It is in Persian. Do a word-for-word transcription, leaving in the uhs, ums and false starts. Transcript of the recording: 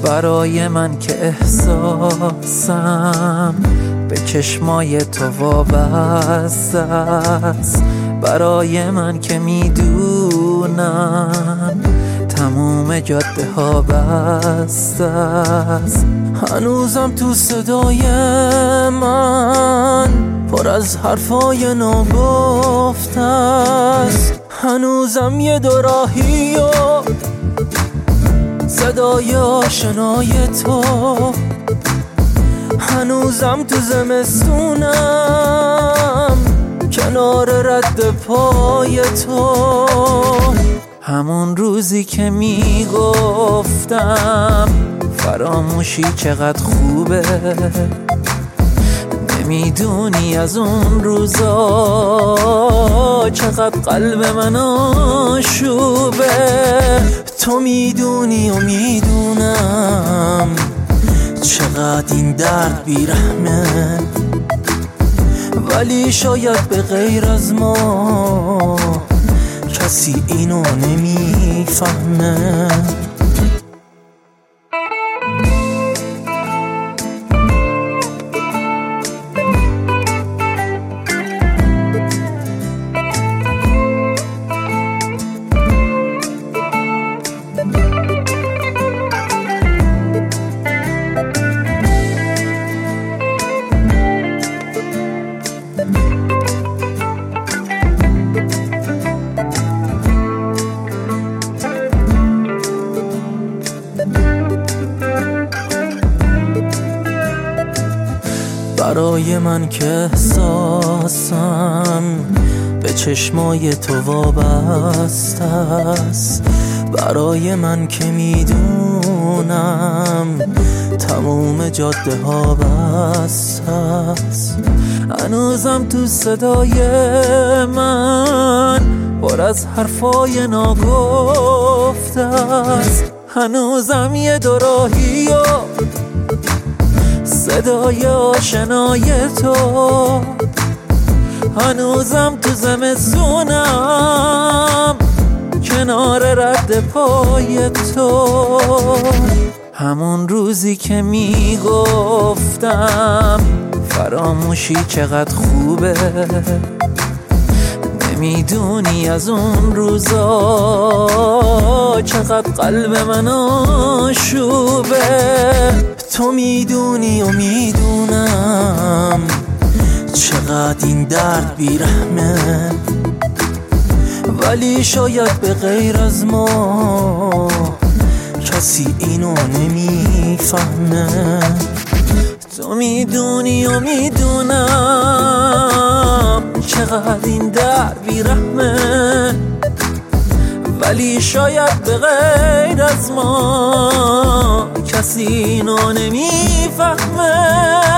برای من که احساسم به چشمای تو وابسته است، برای من که میدونم تموم جاده ها بسته است. هنوزم تو صدای من پر از حرفای ناگفته است، هنوزم یه دوراهی و صدای آشنای تو، هنوزم تو زمستونم کنار رد پای تو. همون روزی که میگفتم فراموشی چقدر خوبه، نمیدونی از اون روزا چقدر قلب من آشوبه. تو میدونی و میدونم چقدر این درد بیرحمه، ولی شاید به غیر از ما کسی اینو نمیفهمه. برای من که احساسم به چشمای تو وابسته است، برای من که میدونم تموم جاده ها بسته است، هنوزم تو صدای من پر از حرفای ناگفته است، هنوزم یه دوراهی و صدای آشنای تو، هنوزم تو زمستونم کنار رد پای تو. همون روزی که میگفتم فراموشی چقدر خوبه، نمیدونی از اون روزا چقدر قلب من آشوبه. تو میدونی و میدونم چقدر این درد بیرحمه، ولی شاید به غیر از ما کسی اینو نمیفهمه. تو میدونی و میدونم چقدر این درد بیرحمه، ولی شاید به غیر از ما کسی اینو نمیفهمه.